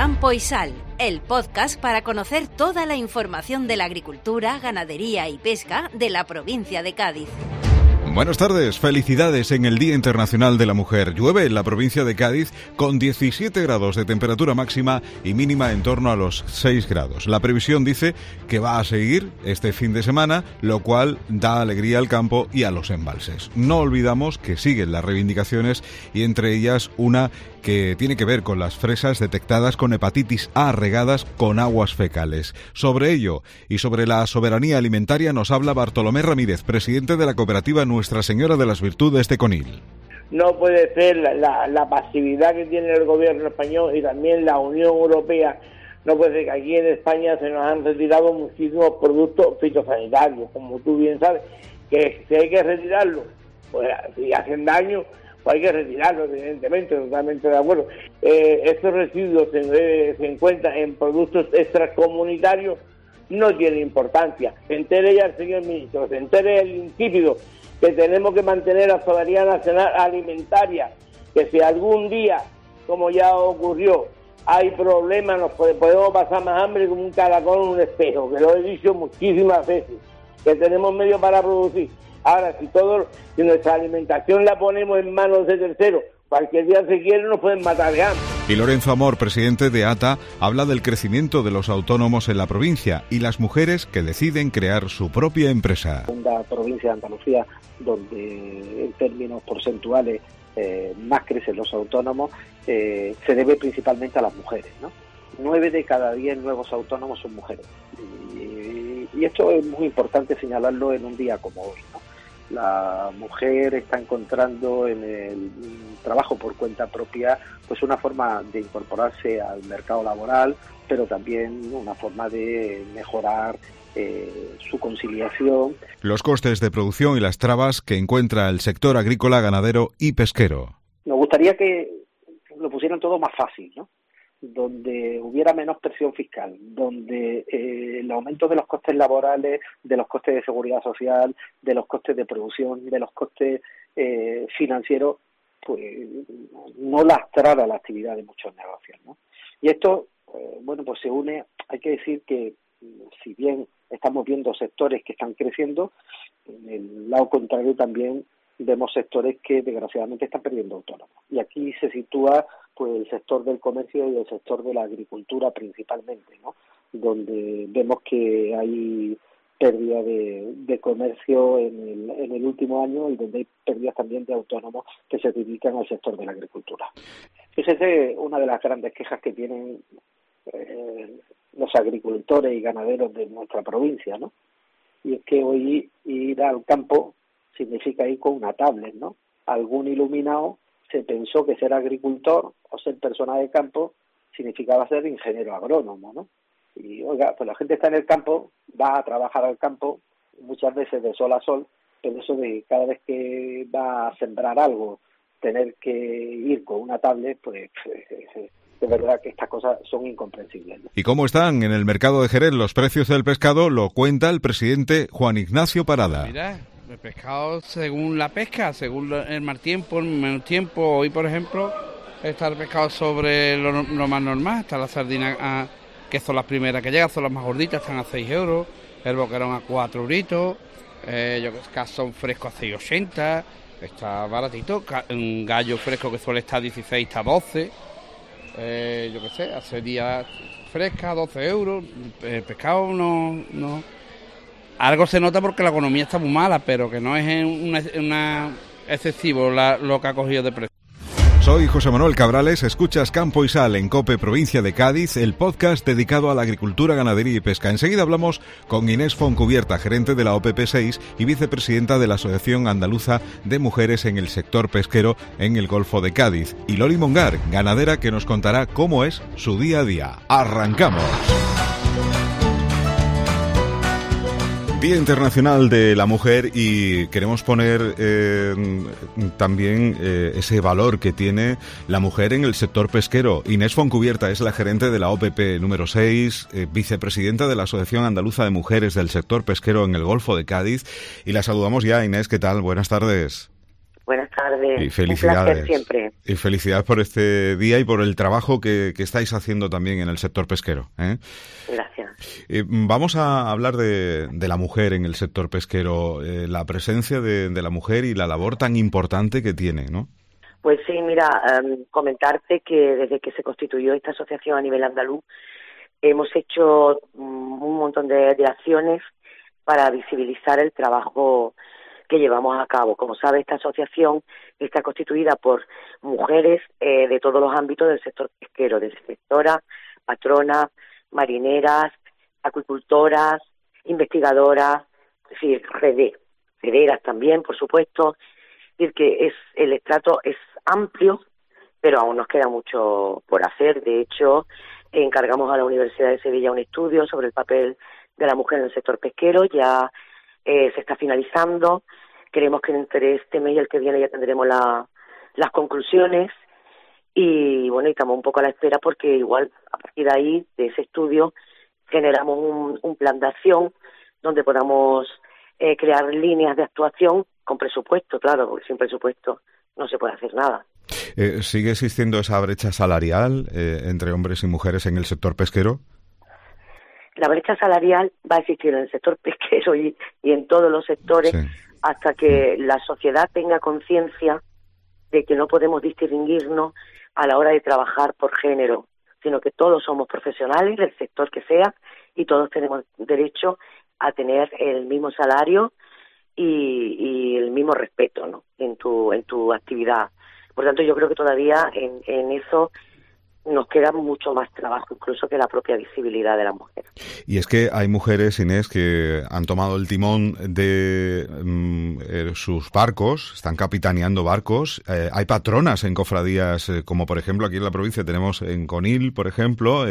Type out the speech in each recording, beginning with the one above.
Campo y Sal, el podcast para conocer toda la información de la agricultura, ganadería y pesca de la provincia de Cádiz. Buenas tardes, felicidades en el Día Internacional de la Mujer. Llueve en la provincia de Cádiz con 17 grados de temperatura máxima y mínima en torno a los 6 grados. La previsión dice que va a seguir este fin de semana, lo cual da alegría al campo y a los embalses. No olvidamos que siguen las reivindicaciones y entre ellas una que tiene que ver con las fresas detectadas con hepatitis A regadas con aguas fecales. Sobre ello y sobre la soberanía alimentaria nos habla Bartolomé Ramírez, presidente de la cooperativa Nuestra Señora de las Virtudes de Conil. No puede ser la pasividad que tiene el gobierno español y también la Unión Europea. No puede ser que aquí en España se nos han retirado muchísimos productos fitosanitarios, como tú bien sabes, que si hay que retirarlos, pues si hacen daño, pues hay que retirarlo, evidentemente, totalmente de acuerdo. Estos residuos se encuentran en productos extracomunitarios, no tiene importancia. Se entere ya el señor ministro, se entere el insípido, que tenemos que mantener la soberanía nacional alimentaria, que si algún día, como ya ocurrió, hay problemas, nos podemos pasar más hambre como un caracol en un espejo, que lo he dicho muchísimas veces, que tenemos medios para producir. Ahora, si nuestra alimentación la ponemos en manos de terceros, cualquier día se quiere nos pueden matar de hambre. Y Lorenzo Amor, presidente de ATA, habla del crecimiento de los autónomos en la provincia y las mujeres que deciden crear su propia empresa. Una provincia de Andalucía donde en términos porcentuales más crecen los autónomos, se debe principalmente a las mujeres, ¿no? 9 de cada 10 nuevos autónomos son mujeres. Y esto es muy importante señalarlo en un día como hoy, ¿no? La mujer está encontrando en el trabajo por cuenta propia pues una forma de incorporarse al mercado laboral, pero también una forma de mejorar su conciliación. Los costes de producción y las trabas que encuentra el sector agrícola, ganadero y pesquero. Nos gustaría que lo pusieran todo más fácil, ¿no? Donde hubiera menos presión fiscal, donde el aumento de los costes laborales, de los costes de seguridad social, de los costes de producción, de los costes financieros, pues no lastrara la actividad de muchos negocios, ¿no? Y esto, pues se une, hay que decir que si bien estamos viendo sectores que están creciendo, en el lado contrario también vemos sectores que desgraciadamente están perdiendo autónomos. Y aquí se sitúa pues el sector del comercio y el sector de la agricultura principalmente, ¿no? Donde vemos que hay pérdida de comercio en el último año y donde hay pérdidas también de autónomos que se dedican al sector de la agricultura. Esa es una de las grandes quejas que tienen los agricultores y ganaderos de nuestra provincia, ¿no? Y es que hoy ir al campo significa ir con una tablet, ¿no? Algún iluminado se pensó que ser agricultor o ser persona de campo significaba ser ingeniero agrónomo, ¿no? Y oiga, pues la gente está en el campo, va a trabajar al campo, muchas veces de sol a sol, pero eso de cada vez que va a sembrar algo, tener que ir con una tablet, pues de verdad que estas cosas son incomprensibles, ¿no? ¿Y cómo están en el mercado de Jerez los precios del pescado? Lo cuenta el presidente Juan Ignacio Parada. Mira, el pescado según la pesca, según el mal tiempo, el menos tiempo. Hoy, por ejemplo, está el pescado sobre lo más normal. Está la sardina, que son las primeras que llegan, son las más gorditas, están a 6 euros. El boquerón a 4 euritos. Cazón fresco a 6,80. Está baratito. Un gallo fresco que suele estar 16 está 12. Hace días fresca, 12 euros. El pescado no. Algo se nota porque la economía está muy mala, pero que no es excesivo lo que ha cogido de precio. Soy José Manuel Cabrales, escuchas Campo y Sal en COPE Provincia de Cádiz, el podcast dedicado a la agricultura, ganadería y pesca. Enseguida hablamos con Inés Foncubierta, gerente de la OPP 6 y vicepresidenta de la Asociación Andaluza de Mujeres en el sector pesquero en el Golfo de Cádiz. Y Loli Mongar, ganadera, que nos contará cómo es su día a día. ¡Arrancamos! Día Internacional de la Mujer y queremos poner también ese valor que tiene la mujer en el sector pesquero. Inés Foncubierta es la gerente de la OPP número 6, vicepresidenta de la Asociación Andaluza de Mujeres del sector pesquero en el Golfo de Cádiz y la saludamos ya. Inés, ¿qué tal? Buenas tardes. Buenas tardes. Y felicidades. Un placer siempre. Y felicidades por este día y por el trabajo que estáis haciendo también en el sector pesquero, ¿eh? Gracias. Vamos a hablar de la mujer en el sector pesquero, la presencia de la mujer y la labor tan importante que tiene, ¿no? Pues sí, mira, comentarte que desde que se constituyó esta asociación a nivel andaluz, hemos hecho un montón de acciones para visibilizar el trabajo que llevamos a cabo. Como sabe, esta asociación está constituida por mujeres de todos los ámbitos del sector pesquero, desde sectoras, patronas, marineras, acuicultoras, investigadoras, es decir, rederas también, por supuesto. Es decir, que el estrato es amplio, pero aún nos queda mucho por hacer. De hecho, encargamos a la Universidad de Sevilla un estudio sobre el papel de la mujer en el sector pesquero. Ya se está finalizando. Creemos que entre este mes y el que viene ya tendremos las conclusiones. Y bueno, y estamos un poco a la espera porque igual a partir de ahí, de ese estudio, generamos un plan de acción donde podamos crear líneas de actuación con presupuesto, claro, porque sin presupuesto no se puede hacer nada. ¿Sigue existiendo esa brecha salarial entre hombres y mujeres en el sector pesquero? La brecha salarial va a existir en el sector pesquero y en todos los sectores, sí, hasta que la sociedad tenga conciencia de que no podemos distinguirnos a la hora de trabajar por género, sino que todos somos profesionales del sector que sea y todos tenemos derecho a tener el mismo salario y el mismo respeto, ¿no?, en tu actividad. Por tanto, yo creo que todavía en eso nos queda mucho más trabajo, incluso que la propia visibilidad de la mujer. Y es que hay mujeres, Inés, que han tomado el timón de sus barcos, están capitaneando barcos. Hay patronas en cofradías, como por ejemplo aquí en la provincia tenemos en Conil, por ejemplo,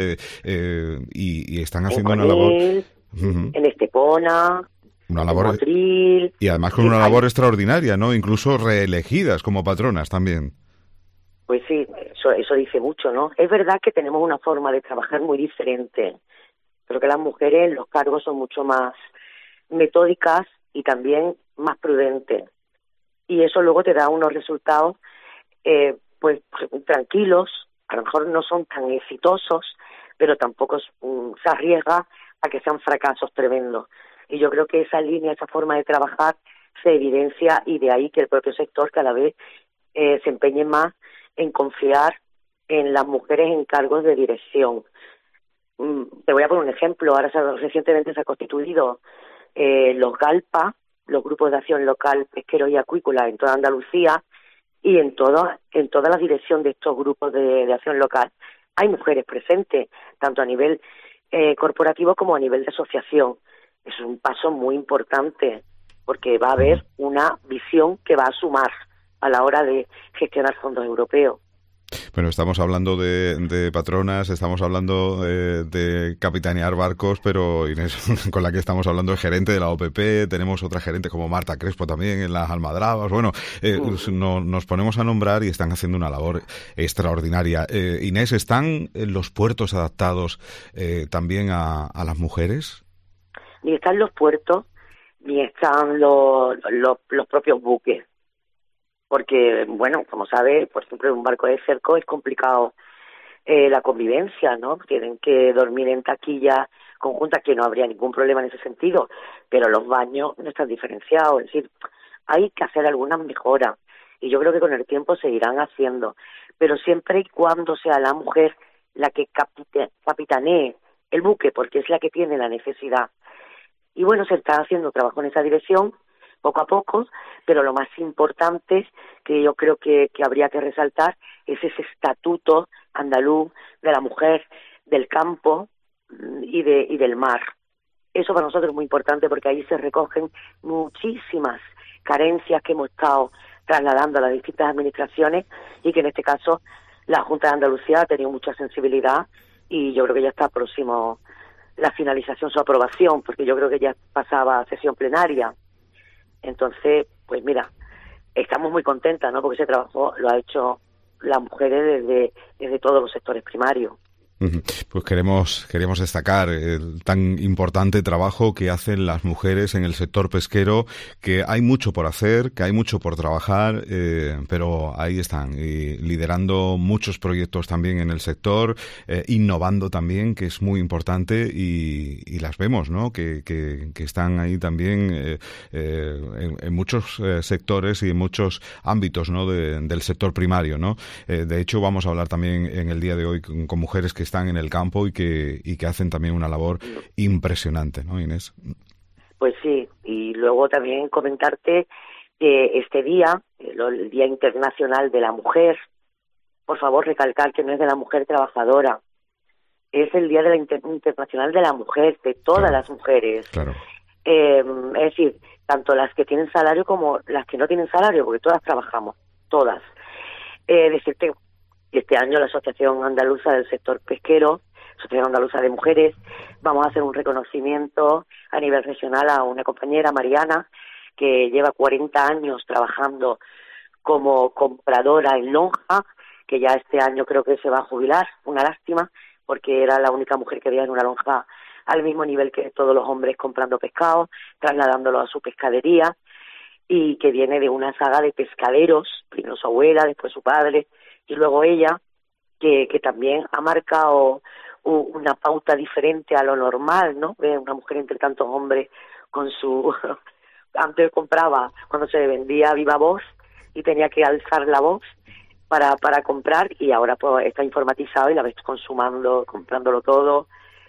y están haciendo una labor... En Estepona... Una labor, Motril, y además con una labor extraordinaria, ¿no? Incluso reelegidas como patronas también. Pues sí, eso dice mucho, ¿no? Es verdad que tenemos una forma de trabajar muy diferente. Creo que las mujeres en los cargos son mucho más metódicas y también más prudentes. Y eso luego te da unos resultados, pues tranquilos, a lo mejor no son tan exitosos, pero tampoco se arriesga a que sean fracasos tremendos. Y yo creo que esa línea, esa forma de trabajar se evidencia y de ahí que el propio sector cada vez se empeñe más en confiar en las mujeres en cargos de dirección. Te voy a poner un ejemplo. Ahora recientemente se ha constituido los GALPA, los grupos de acción local pesqueros y acuícolas en toda Andalucía, y en toda la dirección de estos grupos de acción local hay mujeres presentes, tanto a nivel corporativo como a nivel de asociación. Es un paso muy importante porque va a haber una visión que va a sumar a la hora de gestionar fondos europeos. Bueno, estamos hablando de patronas, estamos hablando de capitanear barcos, pero Inés, con la que estamos hablando, es gerente de la OPP, tenemos otra gerente como Marta Crespo también en las Almadrabas. Bueno, nos ponemos a nombrar y están haciendo una labor extraordinaria. Inés, ¿están los puertos adaptados también a las mujeres? Ni están los puertos, ni están los propios buques. Porque, bueno, como sabes, por ejemplo, en un barco de cerco es complicado la convivencia, ¿no? Tienen que dormir en taquillas conjuntas, que no habría ningún problema en ese sentido, pero los baños no están diferenciados. Es decir, hay que hacer algunas mejoras y yo creo que con el tiempo se irán haciendo, pero siempre y cuando sea la mujer la que capitanee el buque, porque es la que tiene la necesidad. Y bueno, se está haciendo trabajo en esa dirección, poco a poco, pero lo más importante que yo creo que habría que resaltar es ese estatuto andaluz de la mujer, del campo y del mar. Eso para nosotros es muy importante porque ahí se recogen muchísimas carencias que hemos estado trasladando a las distintas administraciones y que en este caso la Junta de Andalucía ha tenido mucha sensibilidad y yo creo que ya está próximo la finalización, su aprobación, porque yo creo que ya pasaba a sesión plenaria. Entonces, pues mira, estamos muy contentas, ¿no? Porque ese trabajo lo ha hecho las mujeres desde todos los sectores primarios. Pues queremos destacar el tan importante trabajo que hacen las mujeres en el sector pesquero, que hay mucho por hacer, que hay mucho por trabajar, pero ahí están, y liderando muchos proyectos también en el sector, innovando también, que es muy importante, y las vemos, ¿no? Que están ahí también en muchos sectores y en muchos ámbitos, ¿no? Del sector primario, ¿no? De hecho, vamos a hablar también en el día de hoy con mujeres que están en el campo y que hacen también una labor impresionante, ¿no, Inés? Pues sí, y luego también comentarte que este día, el Día Internacional de la Mujer, por favor recalcar que no es de la mujer trabajadora, es el Día Internacional de la Mujer, de todas las mujeres. Claro. Es decir, tanto las que tienen salario como las que no tienen salario, porque todas trabajamos, todas. Decirte este año la Asociación Andaluza del Sector Pesquero, Asociación Andaluza de Mujeres, vamos a hacer un reconocimiento a nivel regional a una compañera, Mariana, que lleva 40 años trabajando como compradora en lonja, que ya este año creo que se va a jubilar, una lástima, porque era la única mujer que había en una lonja al mismo nivel que todos los hombres comprando pescado, trasladándolo a su pescadería, y que viene de una saga de pescaderos, primero su abuela, después su padre, y luego ella, que también ha marcado una pauta diferente a lo normal, ¿no? Una mujer entre tantos hombres con su... Antes compraba cuando se vendía viva voz y tenía que alzar la voz para comprar, y ahora pues está informatizado y la ves consumando, comprándolo todo.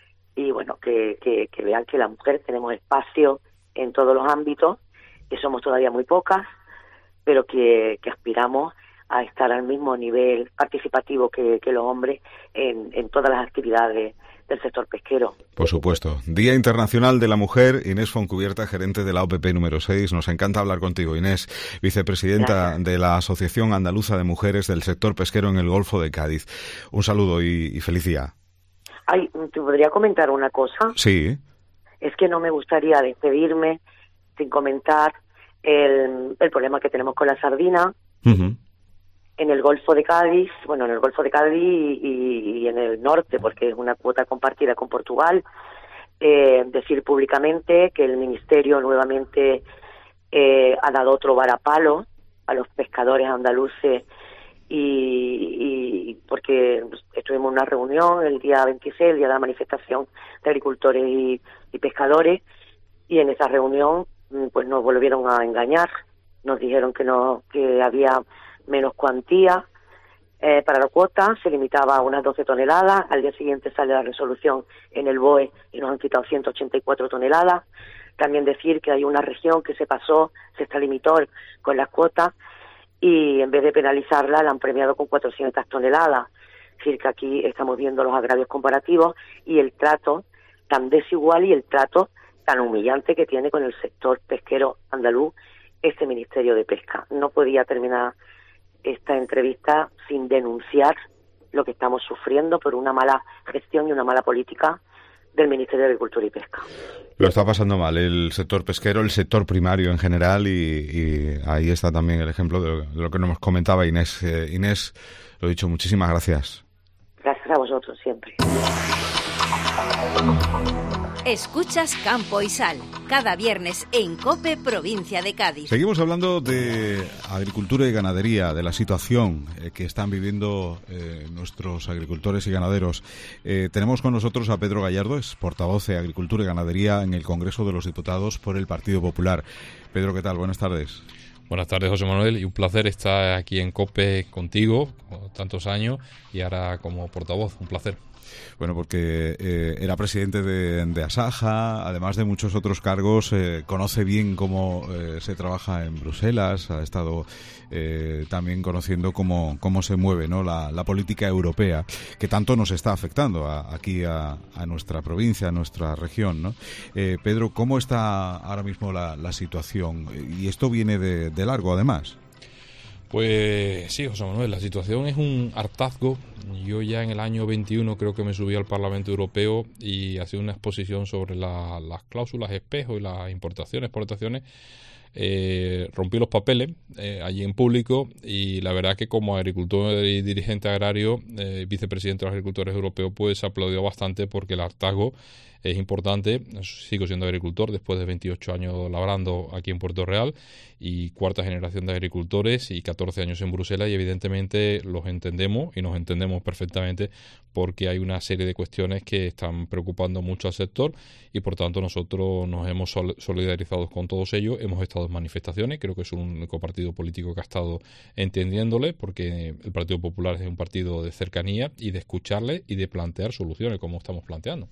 Y bueno, que vean que las mujeres tenemos espacio en todos los ámbitos, que somos todavía muy pocas, pero que aspiramos a estar al mismo nivel participativo que los hombres en todas las actividades del sector pesquero. Por supuesto. Día Internacional de la Mujer. Inés Fontcubierta, gerente de la OPP número 6. Nos encanta hablar contigo, Inés, vicepresidenta Gracias. De la Asociación Andaluza de Mujeres del Sector Pesquero en el Golfo de Cádiz. Un saludo y feliz día. Ay, ¿te podría comentar una cosa? Sí. Es que no me gustaría despedirme sin comentar el problema que tenemos con la sardina. Uh-huh. En el Golfo de Cádiz, bueno, en el Golfo de Cádiz y en el norte, porque es una cuota compartida con Portugal. Decir públicamente que el Ministerio nuevamente ha dado otro varapalo a los pescadores andaluces, y porque estuvimos en una reunión el día 26, el día de la manifestación de agricultores y pescadores, y en esa reunión pues nos volvieron a engañar, nos dijeron que había menos cuantía para la cuota, se limitaba a unas 12 toneladas, al día siguiente sale la resolución en el BOE y nos han quitado 184 toneladas. También decir que hay una región que se extralimitó con las cuotas, y en vez de penalizarla la han premiado con 400 toneladas. Es decir, que aquí estamos viendo los agravios comparativos y el trato tan desigual y el trato tan humillante que tiene con el sector pesquero andaluz este Ministerio de Pesca. No podía terminar esta entrevista sin denunciar lo que estamos sufriendo por una mala gestión y una mala política del Ministerio de Agricultura y Pesca. Lo está pasando mal el sector pesquero, el sector primario en general, y ahí está también el ejemplo de lo que nos comentaba Inés. Inés, lo dicho, muchísimas gracias. Gracias a vosotros siempre. Escuchas Campo y Sal, cada viernes en COPE Provincia de Cádiz. Seguimos hablando de agricultura y ganadería, de la situación que están viviendo nuestros agricultores y ganaderos. Tenemos con nosotros a Pedro Gallardo, es portavoz de Agricultura y Ganadería en el Congreso de los Diputados por el Partido Popular. Pedro, ¿qué tal? Buenas tardes. Buenas tardes, José Manuel, y un placer estar aquí en COPE contigo, tantos años, y ahora como portavoz, un placer. Bueno, porque era presidente de Asaja, además de muchos otros cargos, conoce bien cómo se trabaja en Bruselas, ha estado también conociendo cómo se mueve, ¿no?, la política europea, que tanto nos está afectando aquí a nuestra provincia, a nuestra región, ¿no? Pedro, ¿cómo está ahora mismo la situación? Y esto viene de largo, además. Pues sí, José Manuel, la situación es un hartazgo. Yo ya en el año 21 creo que me subí al Parlamento Europeo y hacía una exposición sobre las cláusulas espejo y las importaciones, exportaciones, rompí los papeles allí en público, y la verdad que como agricultor y dirigente agrario, vicepresidente de los agricultores europeos, pues aplaudió bastante, porque el hartazgo es importante. Sigo siendo agricultor después de 28 años labrando aquí en Puerto Real, y cuarta generación de agricultores y 14 años en Bruselas, y evidentemente los entendemos y nos entendemos perfectamente, porque hay una serie de cuestiones que están preocupando mucho al sector, y por tanto nosotros nos hemos solidarizado con todos ellos. Hemos estado en manifestaciones, creo que es un único partido político que ha estado entendiéndole, porque el Partido Popular es un partido de cercanía y de escucharle y de plantear soluciones como estamos planteando.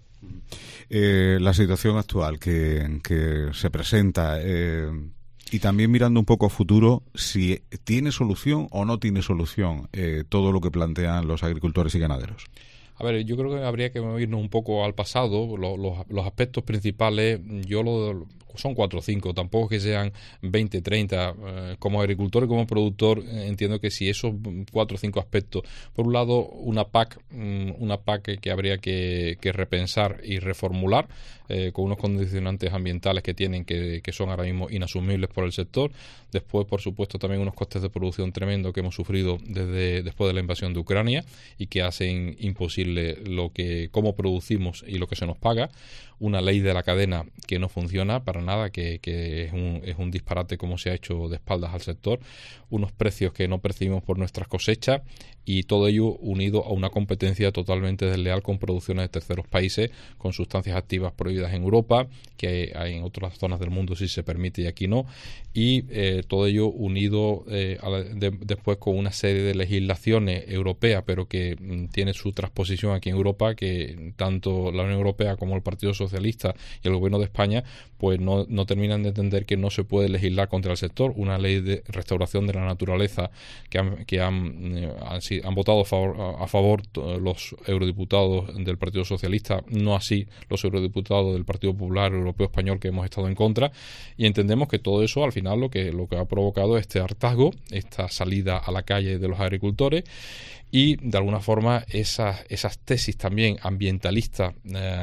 La situación actual que se presenta, y también mirando un poco a futuro, si tiene solución o no tiene solución todo lo que plantean los agricultores y ganaderos. A ver, yo creo que habría que irnos un poco al pasado. Los aspectos principales, son 4 o 5, tampoco que sean 20, 30. Como agricultor y como productor, entiendo que si esos 4 o 5 aspectos, por un lado, una PAC que habría que repensar y reformular, con unos condicionantes ambientales que tienen, que son ahora mismo inasumibles por el sector. Después, por supuesto, también unos costes de producción tremendos que hemos sufrido después de la invasión de Ucrania, y que hacen imposible cómo producimos y lo que se nos paga. Una ley de la cadena que no funciona para nada, que es un disparate como se ha hecho de espaldas al sector. Unos precios que no percibimos por nuestras cosechas, y todo ello unido a una competencia totalmente desleal con producciones de terceros países, con sustancias activas prohibidas en Europa, que hay en otras zonas del mundo sí se permite y aquí no, y todo ello unido después con una serie de legislaciones europeas, pero que tiene su transposición aquí en Europa, que tanto la Unión Europea como el Partido Socialista y el Gobierno de España pues no terminan de entender que no se puede legislar contra el sector. Una ley de restauración de la naturaleza que han votado a favor los eurodiputados del Partido Socialista, no así los eurodiputados del Partido Popular Europeo Español, que hemos estado en contra, y entendemos que todo eso al final lo que ha provocado este hartazgo, esta salida a la calle de los agricultores, y de alguna forma esas tesis también ambientalistas,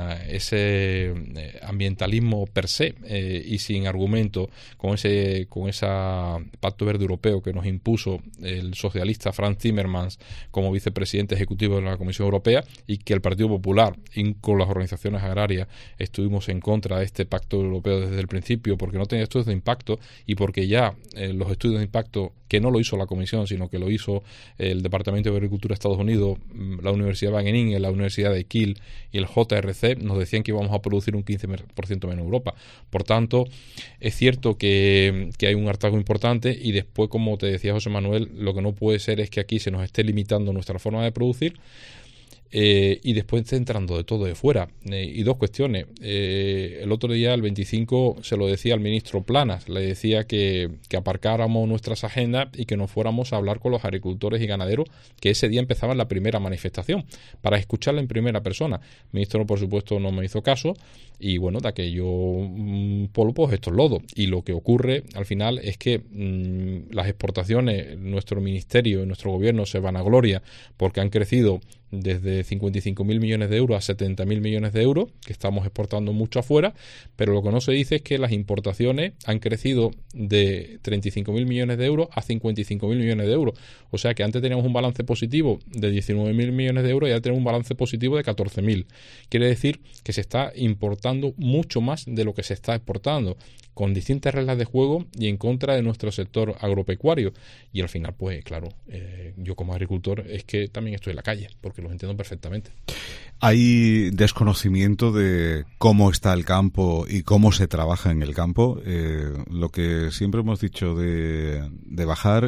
ese ambientalismo per se, y sin argumento, con ese Pacto Verde Europeo que nos impuso el socialista Frans Timmermans como vicepresidente ejecutivo de la Comisión Europea, y que el Partido Popular y con las organizaciones agrarias estuvimos en contra de este Pacto Europeo desde el principio, porque no tenía estudios de impacto, y porque ya los estudios de impacto, que no lo hizo la Comisión, sino que lo hizo el Departamento de Agricultura de Estados Unidos, la Universidad Wageningen, la Universidad de Kiel y el JRC, nos decían que íbamos a producir un 15% menos en Europa. Por tanto, es cierto que hay un hartazgo importante, y después, como te decía José Manuel, lo que no puede ser es que aquí se nos esté limitando nuestra forma de producir, y después está entrando de todo de fuera. Y dos cuestiones. El otro día, el 25, se lo decía al ministro Planas, le decía que aparcáramos nuestras agendas y que nos fuéramos a hablar con los agricultores y ganaderos, que ese día empezaba la primera manifestación, para escucharla en primera persona. El ministro, por supuesto, no me hizo caso, y bueno, de aquello polvo, pues esto es lodo. Y lo que ocurre al final es que las exportaciones, nuestro ministerio y nuestro gobierno se vanagloria porque han crecido desde 55.000 millones de euros a 70.000 millones de euros, que estamos exportando mucho afuera, pero lo que no se dice es que las importaciones han crecido de 35.000 millones de euros a 55.000 millones de euros. O sea que antes teníamos un balance positivo de 19.000 millones de euros y ahora tenemos un balance positivo de 14.000. Quiere decir que se está importando mucho más de lo que se está exportando, con distintas reglas de juego y en contra de nuestro sector agropecuario. Y al final, pues claro, yo como agricultor es que también estoy en la calle, porque los entiendo perfectamente. Hay desconocimiento de cómo está el campo y cómo se trabaja en el campo. Lo que siempre hemos dicho de bajar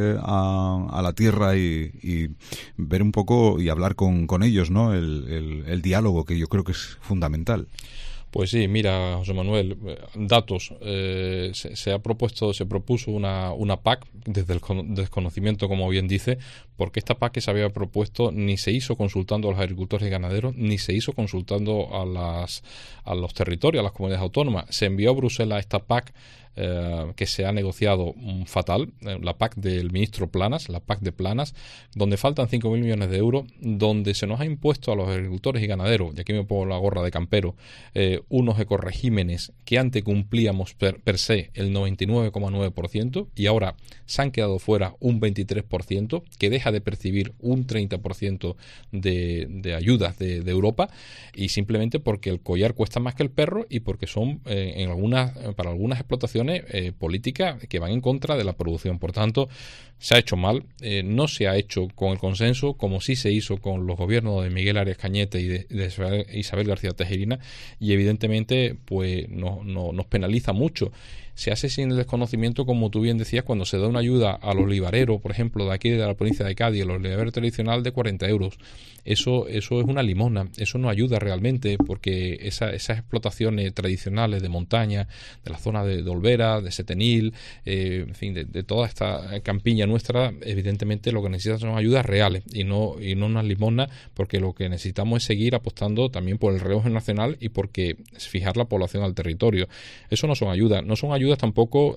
a la tierra y ver un poco y hablar con ellos, ¿no? El diálogo, que yo creo que es fundamental. Pues sí, mira, José Manuel, datos. Se propuso una PAC desde el desconocimiento, como bien dice, porque esta PAC que se había propuesto ni se hizo consultando a los agricultores y ganaderos, ni se hizo consultando a los territorios, a las comunidades autónomas. Se envió a Bruselas esta PAC que se ha negociado fatal, la PAC del ministro Planas, la PAC de Planas, donde faltan 5.000 millones de euros, donde se nos ha impuesto a los agricultores y ganaderos, y aquí me pongo la gorra de campero, unos ecoregímenes que antes cumplíamos per se el 99,9% y ahora se han quedado fuera un 23%, que deja de percibir un 30% de ayudas de Europa, y simplemente porque el collar cuesta más que el perro y porque son para algunas explotaciones políticas que van en contra de la producción. Por tanto, se ha hecho mal, no se ha hecho con el consenso, como sí se hizo con los gobiernos de Miguel Arias Cañete y de Isabel García Tejerina, y evidentemente pues nos penaliza mucho. Se hace sin el desconocimiento, como tú bien decías, cuando se da una ayuda al olivarero, por ejemplo, de aquí de la provincia de Cádiz, el olivarero tradicional de 40 euros. Eso es una limosna, eso no ayuda realmente, porque esas explotaciones tradicionales de montaña, de la zona de Olvera, de Setenil, en fin, de toda esta campiña nuestra, evidentemente lo que necesitan son ayudas reales y no unas limosnas, porque lo que necesitamos es seguir apostando también por el relevo nacional y porque fijar la población al territorio. Eso no son ayudas tampoco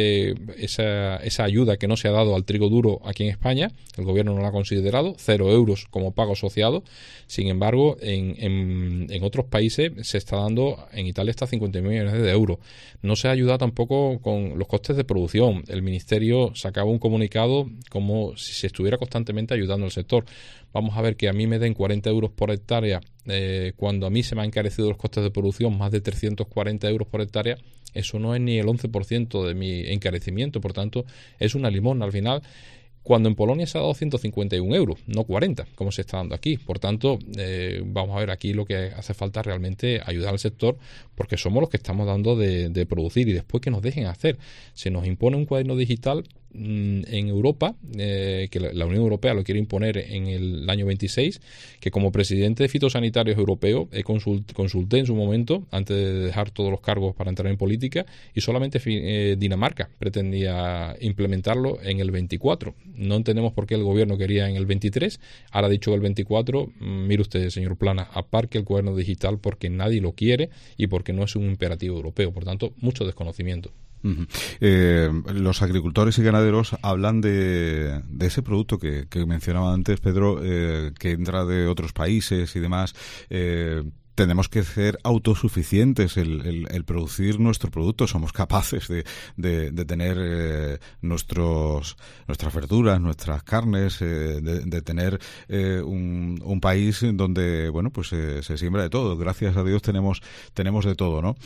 esa ayuda que no se ha dado al trigo duro aquí en España. El gobierno no la ha considerado, 0 euros como pago asociado. Sin embargo, en otros países se está dando, en Italia está 50 millones de euros. No se ha ayudado tampoco con los costes de producción. El Ministerio sacaba un comunicado como si se estuviera constantemente ayudando al sector. Vamos a ver que a mí me den 40 euros por hectárea cuando a mí se me han encarecido los costes de producción más de 340 euros por hectárea. Eso no es ni el 11% de mi encarecimiento, por tanto es una limosna al final, cuando en Polonia se ha dado 151 euros, no 40, como se está dando aquí. Por tanto, vamos a ver aquí lo que hace falta realmente ayudar al sector, porque somos los que estamos dando de producir, y después que nos dejen hacer. Se nos impone un cuaderno digital en Europa, que la Unión Europea lo quiere imponer en el año 26, que como presidente de Fitosanitarios Europeo consulté en su momento, antes de dejar todos los cargos para entrar en política, y solamente Dinamarca pretendía implementarlo en el 24. No entendemos por qué el gobierno quería en el 23, ahora ha dicho que el 24, mire usted, señor Plana, aparque el cuaderno digital porque nadie lo quiere y porque no es un imperativo europeo. Por tanto, mucho desconocimiento. Los agricultores y ganaderos hablan de ese producto que mencionaba antes Pedro, que entra de otros países y demás. Tenemos que ser autosuficientes, el producir nuestro producto. Somos capaces de tener nuestras verduras, nuestras carnes, de tener un país donde, bueno, pues se siembra de todo. Gracias a Dios tenemos de todo, ¿no?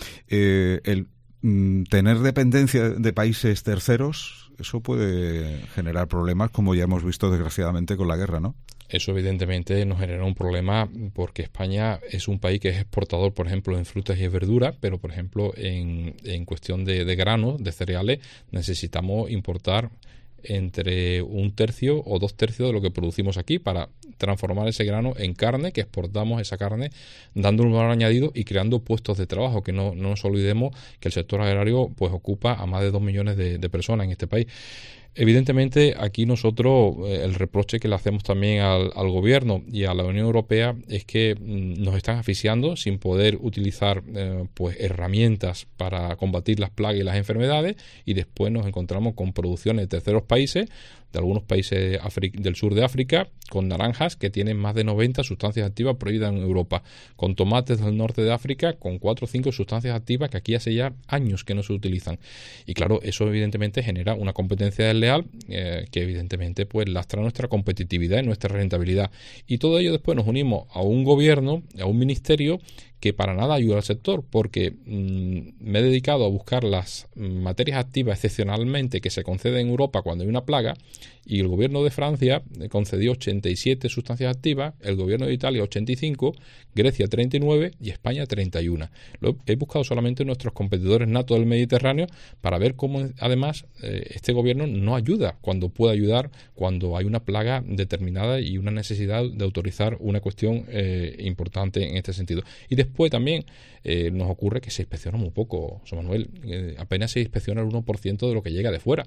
Tener dependencia de países terceros, eso puede generar problemas, como ya hemos visto desgraciadamente con la guerra, ¿no? Eso evidentemente nos genera un problema, porque España es un país que es exportador, por ejemplo, en frutas y verduras, pero por ejemplo en cuestión de granos, de cereales, necesitamos importar entre 1/3 o 2/3 de lo que producimos aquí para transformar ese grano en carne, que exportamos esa carne dando un valor añadido y creando puestos de trabajo, que no nos olvidemos que el sector agrario pues ocupa a más de 2 millones de personas en este país. Evidentemente, aquí nosotros el reproche que le hacemos también al gobierno y a la Unión Europea es que nos están asfixiando sin poder utilizar pues herramientas para combatir las plagas y las enfermedades, y después nos encontramos con producciones de terceros países, de algunos países del sur de África, con naranjas que tienen más de 90 sustancias activas prohibidas en Europa, con tomates del norte de África con 4 o 5 sustancias activas que aquí hace ya años que no se utilizan. Y claro, eso evidentemente genera una competencia desleal que evidentemente pues lastra nuestra competitividad y nuestra rentabilidad. Y todo ello después nos unimos a un gobierno, a un ministerio que para nada ayuda al sector, porque me he dedicado a buscar las materias activas excepcionalmente que se conceden en Europa cuando hay una plaga, y el gobierno de Francia concedió 87 sustancias activas, el gobierno de Italia 85, Grecia 39 y España 31. He buscado solamente nuestros competidores natos del Mediterráneo para ver cómo además este gobierno no ayuda cuando puede ayudar, cuando hay una plaga determinada y una necesidad de autorizar una cuestión importante en este sentido. Y después también nos ocurre que se inspecciona muy poco, José Manuel, apenas se inspecciona el 1% de lo que llega de fuera.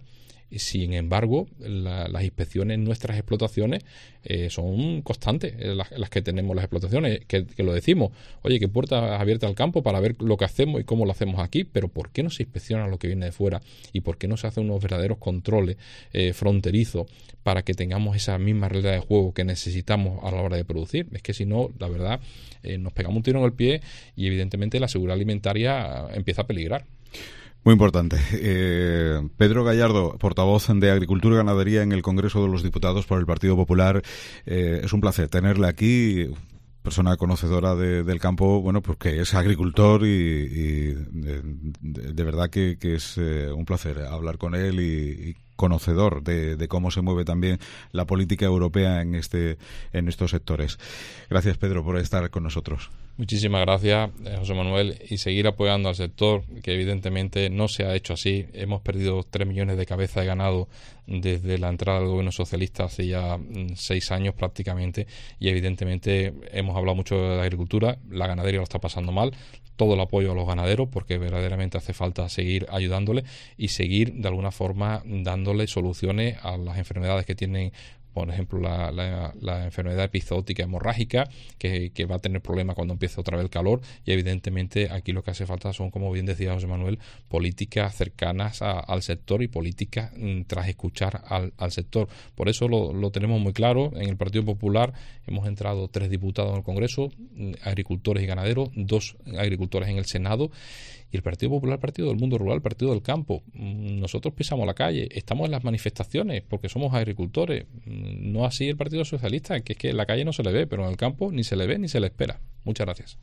Y sin embargo, las inspecciones en nuestras explotaciones son constantes, las que tenemos las explotaciones, que lo decimos, oye, que puertas abiertas al campo para ver lo que hacemos y cómo lo hacemos aquí, pero ¿por qué no se inspecciona lo que viene de fuera? ¿Y por qué no se hacen unos verdaderos controles fronterizos para que tengamos esa misma regla de juego que necesitamos a la hora de producir? Es que si no, la verdad, nos pegamos un tiro en el pie y evidentemente la seguridad alimentaria empieza a peligrar. Muy importante. Pedro Gallardo, portavoz de Agricultura y Ganadería en el Congreso de los Diputados por el Partido Popular. Es un placer tenerle aquí, persona conocedora del campo, bueno, porque es agricultor y de verdad que es un placer hablar con él y conocedor de cómo se mueve también la política europea en estos sectores. Gracias, Pedro, por estar con nosotros. Muchísimas gracias, José Manuel, y seguir apoyando al sector, que evidentemente no se ha hecho así. Hemos perdido 3 millones de cabezas de ganado desde la entrada del gobierno socialista hace ya 6 años prácticamente, y evidentemente hemos hablado mucho de la agricultura, la ganadería lo está pasando mal. Todo el apoyo a los ganaderos, porque verdaderamente hace falta seguir ayudándoles y seguir de alguna forma dándole soluciones a las enfermedades que tienen, por ejemplo, la enfermedad epizootica hemorrágica, que va a tener problemas cuando empiece otra vez el calor, y evidentemente aquí lo que hace falta son, como bien decía José Manuel, políticas cercanas al sector y políticas tras escuchar al sector. Por eso lo tenemos muy claro. En el Partido Popular hemos entrado 3 diputados en el Congreso, agricultores y ganaderos, 2 agricultores en el Senado, y el Partido Popular, Partido del Mundo Rural, Partido del Campo. Nosotros pisamos la calle, estamos en las manifestaciones porque somos agricultores, no así el Partido Socialista, que es que en la calle no se le ve, pero en el campo ni se le ve ni se le espera. Muchas gracias.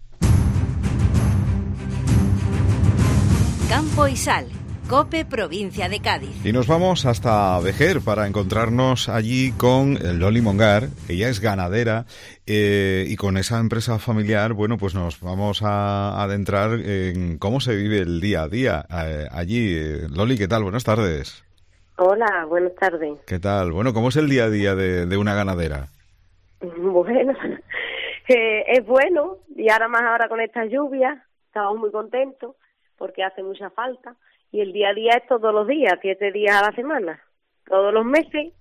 Campo y Sal, COPE Provincia de Cádiz. Y nos vamos hasta Vejer para encontrarnos allí con Loli Mongar. Ella es ganadera y con esa empresa familiar, bueno, pues nos vamos a adentrar en cómo se vive el día a día allí. Loli, ¿qué tal? Buenas tardes. Hola, buenas tardes. ¿Qué tal? Bueno, ¿cómo es el día a día de una ganadera? Bueno, es bueno, y ahora con estas lluvias estamos muy contentos porque hace mucha falta. Y el día a día es todos los días, 7 días a la semana, todos los meses.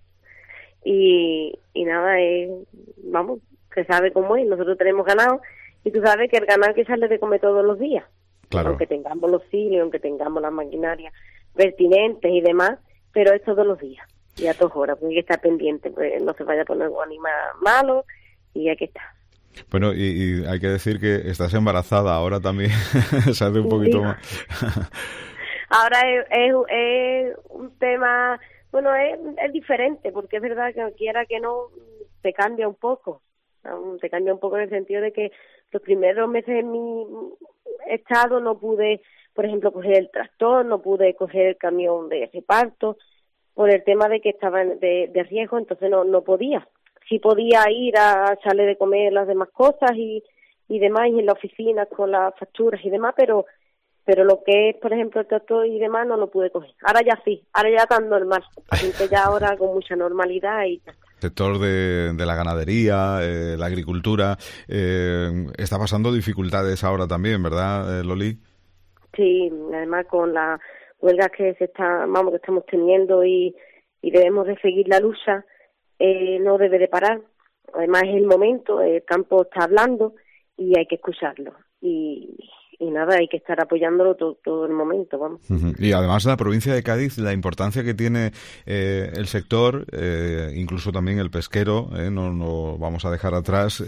Y nada, vamos, se sabe cómo es. Nosotros tenemos ganado y tú sabes que el ganado hay que echarle de comer todos los días. Claro. Aunque tengamos los cilios, aunque tengamos las maquinarias pertinentes y demás, pero es todos los días y a todas horas, porque hay que estar pendiente, pues no se vaya a poner un animal malo y hay que estar. Bueno, y hay que decir que estás embarazada ahora también, se hace un poquito más. Ahora es un tema, bueno, es diferente, porque es verdad que quiera que no, te cambia un poco. Te cambia un poco en el sentido de que los primeros meses en mi estado no pude, por ejemplo, coger el tractor, no pude coger el camión de reparto, por el tema de que estaba de riesgo, entonces no podía. Sí podía ir a echarle de comer las demás cosas y demás, y en la oficina con las facturas y demás, pero lo que es, por ejemplo, el tractor y demás no lo pude coger. Ahora ya sí, ahora ya tan normal, así que ya ahora con mucha normalidad y ya. El sector de la ganadería, la agricultura, está pasando dificultades ahora también, ¿verdad, Loli? Sí, además con las huelgas que estamos teniendo y debemos de seguir la lucha, no debe de parar. Además es el momento, el campo está hablando y hay que escucharlo. Y nada, hay que estar apoyándolo todo el momento, vamos. Uh-huh. Y además la provincia de Cádiz, la importancia que tiene el sector, incluso también el pesquero, no vamos a dejar atrás,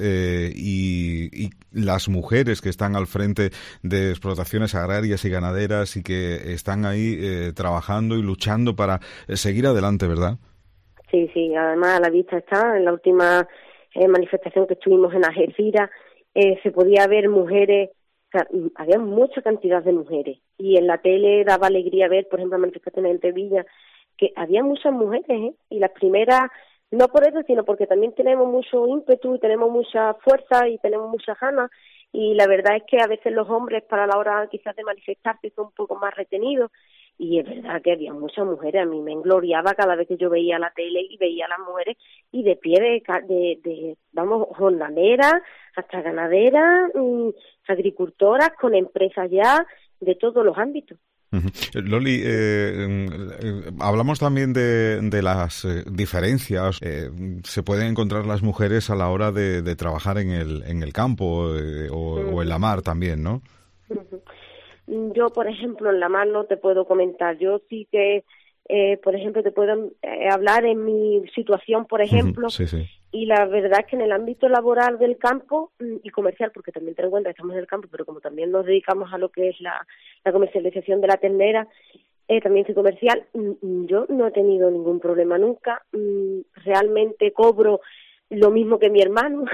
y las mujeres que están al frente de explotaciones agrarias y ganaderas y que están ahí trabajando y luchando para seguir adelante, ¿verdad? Sí, además a la vista está, en la última manifestación que estuvimos en Algeciras, se podía ver mujeres. O sea, había mucha cantidad de mujeres y en la tele daba alegría ver, por ejemplo, manifestaciones en Sevilla, que había muchas mujeres, y las primeras, no por eso, sino porque también tenemos mucho ímpetu y tenemos mucha fuerza y tenemos muchas ganas, y la verdad es que a veces los hombres para la hora quizás de manifestarse son un poco más retenidos, y es verdad que había muchas mujeres. A mí me engloriaba cada vez que yo veía la tele y veía a las mujeres y de pie de jornaleras hasta ganaderas, agricultoras, con empresas ya de todos los ámbitos. Loli, hablamos también de las diferencias. Se pueden encontrar las mujeres a la hora de trabajar en el campo o en la mar también, ¿no? Yo, por ejemplo, en la mar no te puedo comentar. Yo sí que, por ejemplo, te puedo hablar en mi situación, por ejemplo. Sí. Y la verdad es que en el ámbito laboral del campo y comercial, porque también ten en cuenta que estamos en el campo, pero como también nos dedicamos a lo que es la comercialización de la ternera, también soy comercial, yo no he tenido ningún problema nunca. Realmente cobro lo mismo que mi hermano.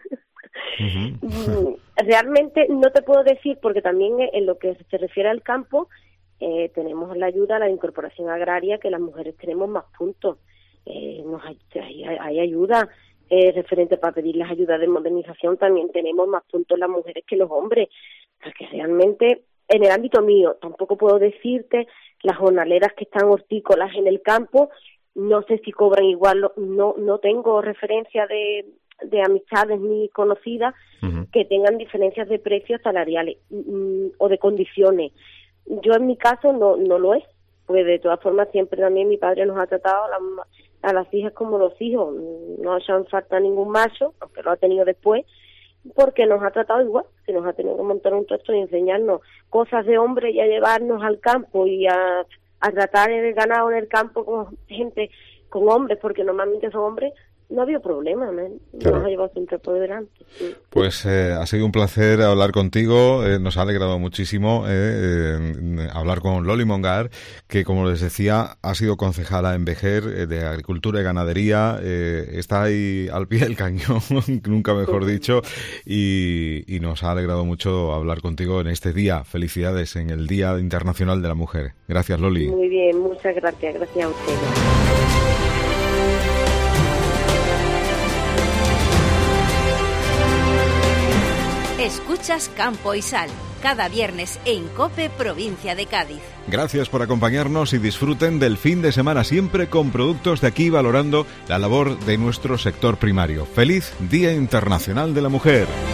Realmente no te puedo decir, porque también en lo que se refiere al campo, tenemos la ayuda a la incorporación agraria, que las mujeres tenemos más puntos. Hay ayuda referente para pedir las ayudas de modernización, también tenemos más puntos las mujeres que los hombres, porque realmente en el ámbito mío tampoco puedo decirte las jornaleras que están hortícolas en el campo, no sé si cobran igual, no tengo referencia de amistades ni conocidas que tengan diferencias de precios salariales o de condiciones. Yo en mi caso no lo es, pues de todas formas siempre también mi padre nos ha tratado a las hijas como los hijos, no hacen falta ningún macho, aunque lo ha tenido después, porque nos ha tratado igual, que nos ha tenido que montar un texto y enseñarnos cosas de hombre y a llevarnos al campo y a tratar el ganado en el campo con gente, con hombres, porque normalmente son hombres. No ha habido problema, Claro. Nos ha llevado siempre por delante. Pues ha sido un placer hablar contigo, nos ha alegrado muchísimo hablar con Loli Mongar, que como les decía ha sido concejala en Vejer de Agricultura y Ganadería, está ahí al pie del cañón, nunca mejor dicho, y nos ha alegrado mucho hablar contigo en este día. Felicidades en el Día Internacional de la Mujer. Gracias, Loli. Muy bien, muchas gracias a ustedes. Escuchas Campo y Sal, cada viernes en COPE, provincia de Cádiz. Gracias por acompañarnos y disfruten del fin de semana siempre con productos de aquí, valorando la labor de nuestro sector primario. ¡Feliz Día Internacional de la Mujer!